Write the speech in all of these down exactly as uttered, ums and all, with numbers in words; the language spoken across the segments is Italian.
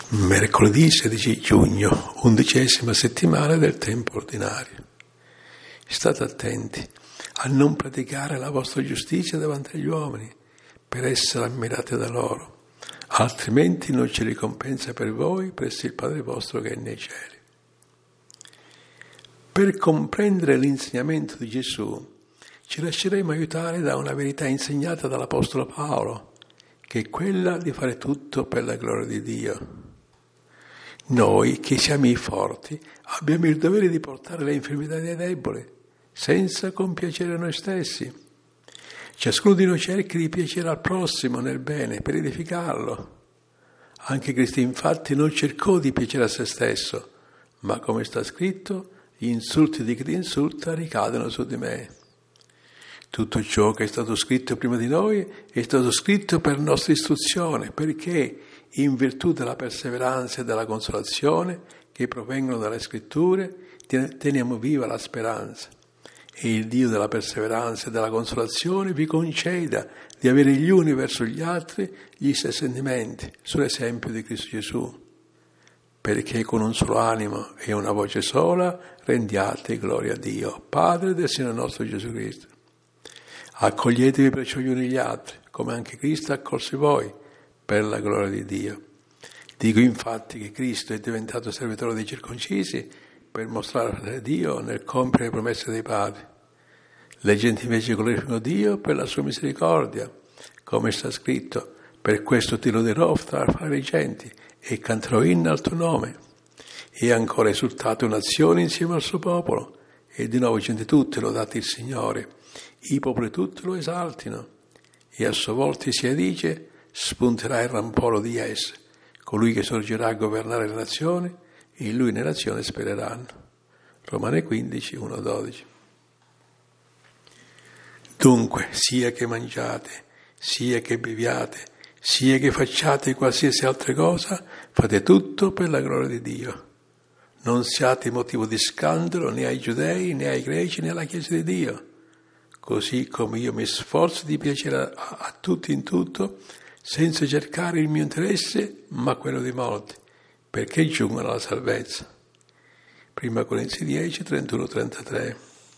Mercoledì sedici giugno, undicesima settimana del tempo ordinario. State attenti a non praticare la vostra giustizia davanti agli uomini per essere ammirati da loro, altrimenti non c'è ricompensa per voi presso il Padre vostro che è nei cieli. Per comprendere l'insegnamento di Gesù ci lasceremo aiutare da una verità insegnata dall'Apostolo Paolo, che è quella di fare tutto per la gloria di Dio. Noi, che siamo i forti, abbiamo il dovere di portare le infermità dei deboli, senza compiacere noi stessi. Ciascuno di noi cerchi di piacere al prossimo nel bene, per edificarlo. Anche Cristo, infatti, non cercò di piacere a se stesso, ma, come sta scritto, gli insulti di chi ti insulta ricadono su di me. Tutto ciò che è stato scritto prima di noi è stato scritto per nostra istruzione, perché in virtù della perseveranza e della consolazione che provengono dalle scritture teniamo viva la speranza. E il Dio della perseveranza e della consolazione vi conceda di avere gli uni verso gli altri gli stessi sentimenti, sull'esempio di Cristo Gesù, perché con un solo animo e una voce sola rendiate gloria a Dio, Padre del Signore nostro Gesù Cristo. Accoglietevi perciò gli uni gli altri, come anche Cristo ha accolsi voi, per la gloria di Dio. Dico infatti che Cristo è diventato servitore dei circoncisi per mostrare a Dio nel compiere le promesse dei padri. Le genti invece glorificano Dio per la sua misericordia, come sta scritto: per questo ti loderò fra le genti e canterò inni al tuo nome. E ancora esultate un'azione insieme al suo popolo, e di nuovo gente tutte lodate il Signore, i popoli tutti lo esaltino, e a sua volta si dice: spunterà il rampollo di esse, colui che sorgerà a governare le nazioni, e in lui le nazioni spereranno. Romani quindici, uno dodici. Dunque, sia che mangiate, sia che beviate, sia che facciate qualsiasi altra cosa, fate tutto per la gloria di Dio. Non siate motivo di scandalo né ai giudei, né ai greci, né alla Chiesa di Dio. Così come io mi sforzo di piacere a, a tutti in tutto, senza cercare il mio interesse, ma quello di molti, perché giungono alla salvezza. Prima Corinzi dieci, trentuno trentatré.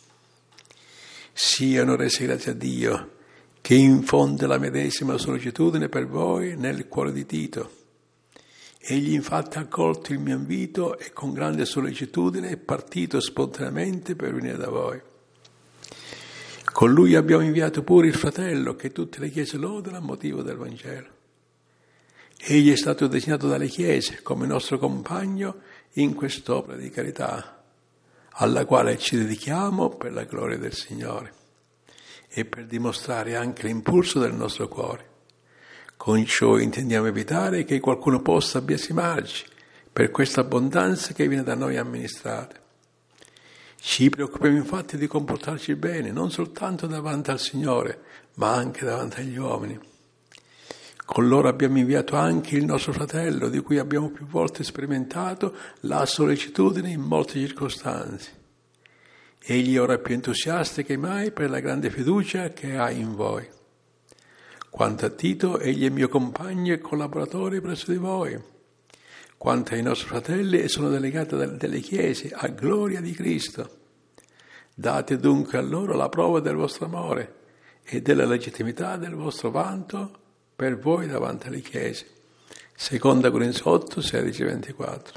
Siano resi grazie a Dio, che infonde la medesima sollecitudine per voi nel cuore di Tito. Egli infatti ha accolto il mio invito e con grande sollecitudine è partito spontaneamente per venire da voi. Con lui abbiamo inviato pure il fratello, che tutte le chiese lodano a motivo del Vangelo. Egli è stato designato dalle chiese come nostro compagno in quest'opera di carità, alla quale ci dedichiamo per la gloria del Signore e per dimostrare anche l'impulso del nostro cuore. Con ciò intendiamo evitare che qualcuno possa biasimarci per questa abbondanza che viene da noi amministrata. Ci preoccupiamo infatti di comportarci bene, non soltanto davanti al Signore, ma anche davanti agli uomini. Con loro abbiamo inviato anche il nostro fratello, di cui abbiamo più volte sperimentato la sollecitudine in molte circostanze. Egli ora è più entusiasta che mai per la grande fiducia che ha in voi. Quanto a Tito, egli è mio compagno e collaboratore presso di voi. Quanto ai nostri fratelli, sono delegati delle chiese a gloria di Cristo. Date dunque a loro la prova del vostro amore e della legittimità del vostro vanto per voi davanti alle chiese. Seconda Corinzi otto, sedici ventiquattro.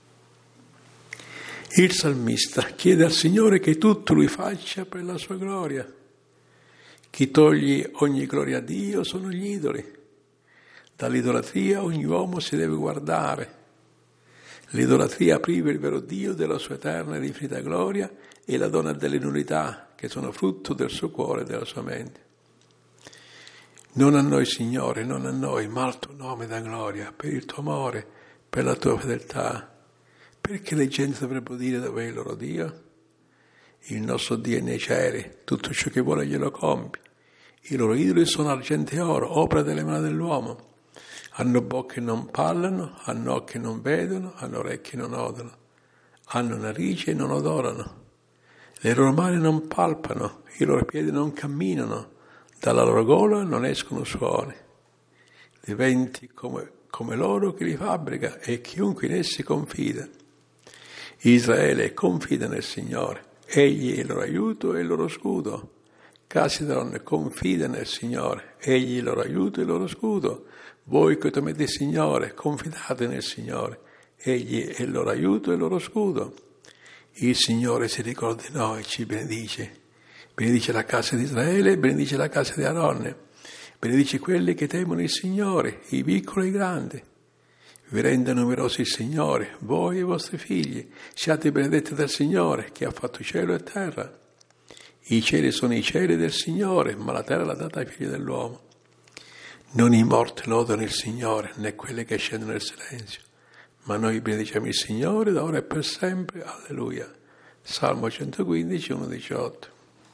Il salmista chiede al Signore che tutto lui faccia per la sua gloria. Chi toglie ogni gloria a Dio sono gli idoli. Dall'idolatria ogni uomo si deve guardare. L'idolatria priva il vero Dio della sua eterna ed infinita gloria e la dona delle nullità che sono frutto del suo cuore e della sua mente. Non a noi, Signore, non a noi, ma al tuo nome da gloria, per il tuo amore, per la tua fedeltà. Perché le genti dovrebbero dire dove è il loro Dio? Il nostro Dio è nei cieli, tutto ciò che vuole glielo compie. I loro idoli sono argento e oro, opera delle mani dell'uomo. Hanno bocche e non parlano, hanno occhi e non vedono, hanno orecchie e non odono, hanno narici e non odorano. Le loro mani non palpano, i loro piedi non camminano, dalla loro gola non escono suoni. Diventi come, come l'oro che li fabbrica e chiunque in essi confida. Israele confida nel Signore, Egli è il loro aiuto e il loro scudo. Case di donne, confida nel Signore, Egli è il loro aiuto e il loro scudo. Voi che temete il Signore, confidate nel Signore, Egli è il loro aiuto e il loro scudo. Il Signore si ricorda di noi e ci benedice. Benedice la casa di Israele, benedice la casa di Aronne. Benedice quelli che temono il Signore, i piccoli e i grandi. Vi renda numerosi il Signore, voi e i vostri figli. Siate benedetti dal Signore, che ha fatto cielo e terra. I cieli sono i cieli del Signore, ma la terra l'ha data ai figli dell'uomo. Non i morti lodano il Signore, né quelli che scendono nel silenzio. Ma noi benediciamo il Signore da ora e per sempre. Alleluia. Salmo centoquindici, uno diciotto.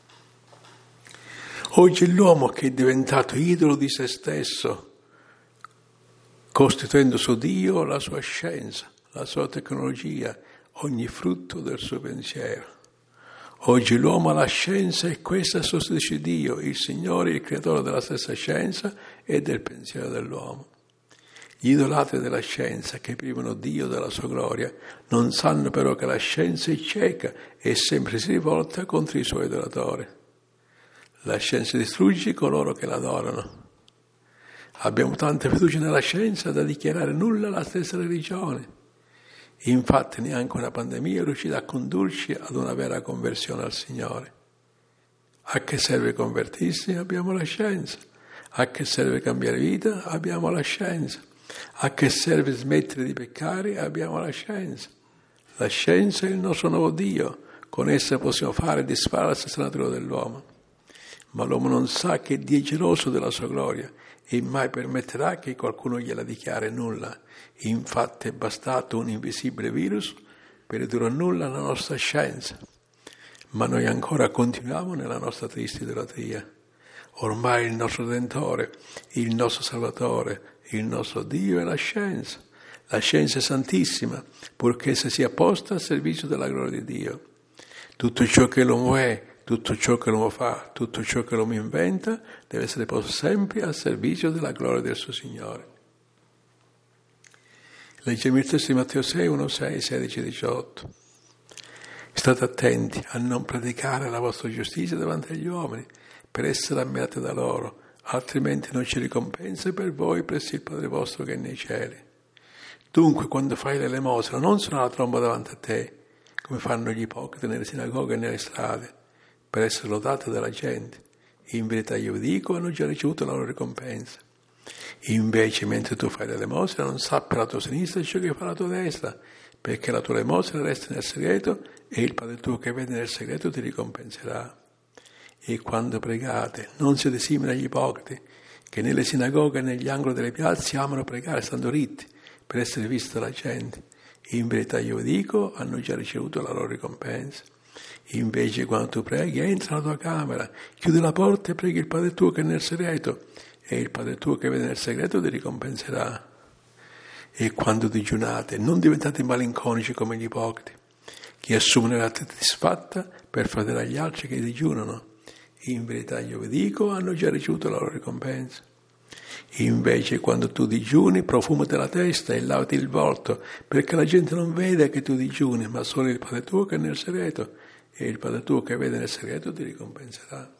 Oggi l'uomo che è diventato idolo di se stesso, costituendo su Dio la sua scienza, la sua tecnologia, ogni frutto del suo pensiero. Oggi l'uomo ha la scienza e questa sostituisce Dio, il Signore, il creatore della stessa scienza e del pensiero dell'uomo. Gli idolatri della scienza, che privano Dio della sua gloria, non sanno però che la scienza è cieca e sempre si rivolta contro i suoi adoratori. La scienza distrugge coloro che l'adorano. Abbiamo tanta fiducia nella scienza da dichiarare nulla alla stessa religione. Infatti neanche una pandemia è riuscita a condurci ad una vera conversione al Signore. A che serve convertirsi? Abbiamo la scienza. A che serve cambiare vita? Abbiamo la scienza. A che serve smettere di peccare? Abbiamo la scienza. La scienza è il nostro nuovo Dio. Con essa possiamo fare e disfare la stessa natura dell'uomo. Ma l'uomo non sa che Dio è geloso della sua gloria e mai permetterà che qualcuno gliela dichiari nulla. Infatti è bastato un invisibile virus per ridurre a nulla la nostra scienza. Ma noi ancora continuiamo nella nostra triste idolatria. Ormai il nostro Redentore, il nostro Salvatore, il nostro Dio è la scienza. La scienza è santissima, purché essa sia posta al servizio della gloria di Dio. Tutto ciò che l'uomo è, tutto ciò che l'uomo fa, tutto ciò che l'uomo inventa, deve essere posto sempre al servizio della gloria del suo Signore. Leggiamo il testo di Matteo sei, uno, sei, sedici, diciotto. State attenti a non predicare la vostra giustizia davanti agli uomini, per essere ammirati da loro, altrimenti non c'è ricompensa per voi presso il Padre vostro che è nei cieli. Dunque, quando fai l'elemosina, non suona la tromba davanti a te, come fanno gli ipocriti nelle sinagoghe e nelle strade, per essere lodati dalla gente. In verità io vi dico, hanno già ricevuto la loro ricompensa. Invece, mentre tu fai l'elemosina, non sappi la tua sinistra ciò che fa la tua destra, perché la tua elemosina resta nel segreto e il Padre tuo che vede nel segreto ti ricompenserà. E quando pregate, non siete simili agli ipocriti, che nelle sinagoghe e negli angoli delle piazze amano pregare stando ritti, per essere visti dalla gente. In verità io vi dico, hanno già ricevuto la loro ricompensa. Invece quando tu preghi, entra nella tua camera, chiudi la porta e preghi il Padre tuo che è nel segreto, e il Padre tuo che vede nel segreto ti ricompenserà. E quando digiunate, non diventate malinconici come gli ipocriti, che assumono la testa disfatta per far vedere agli altri che digiunano. In verità io vi dico, hanno già ricevuto la loro ricompensa. Invece quando tu digiuni, profumati la testa e lavati il volto, perché la gente non vede che tu digiuni, ma solo il Padre tuo che è nel segreto, e il Padre tuo che vede nel segreto ti ricompenserà.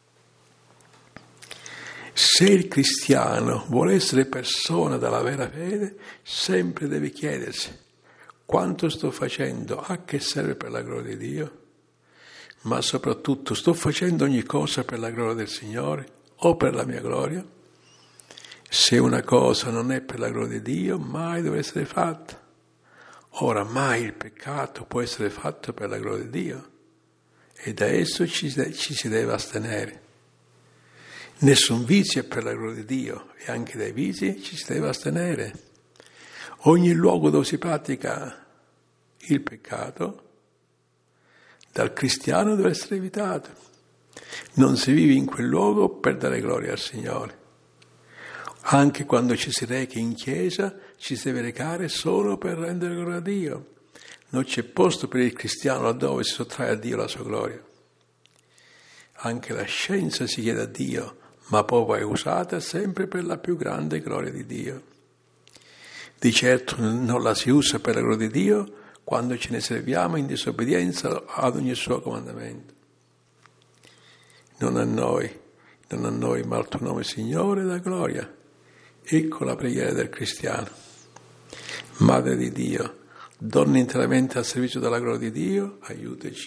Se il cristiano vuole essere persona della vera fede, sempre deve chiedersi: quanto sto facendo? A che serve per la gloria di Dio? Ma soprattutto, sto facendo ogni cosa per la gloria del Signore o per la mia gloria? Se una cosa non è per la gloria di Dio, mai deve essere fatta. Ora, mai il peccato può essere fatto per la gloria di Dio, e da esso ci, ci si deve astenere. Nessun vizio è per la gloria di Dio, e anche dai vizi ci si deve astenere. Ogni luogo dove si pratica il peccato, dal cristiano deve essere evitato. Non si vive in quel luogo per dare gloria al Signore. Anche quando ci si reca in chiesa, ci si deve recare solo per rendere gloria a Dio. Non c'è posto per il cristiano laddove si sottrae a Dio la sua gloria. Anche la scienza si chiede a Dio, ma poi è usata sempre per la più grande gloria di Dio. Di certo non la si usa per la gloria di Dio quando ce ne serviamo in disobbedienza ad ogni suo comandamento. Non a noi, non a noi, ma al tuo nome, Signore, da gloria. Ecco la preghiera del cristiano. Madre di Dio, donna interamente al servizio della gloria di Dio, aiutaci.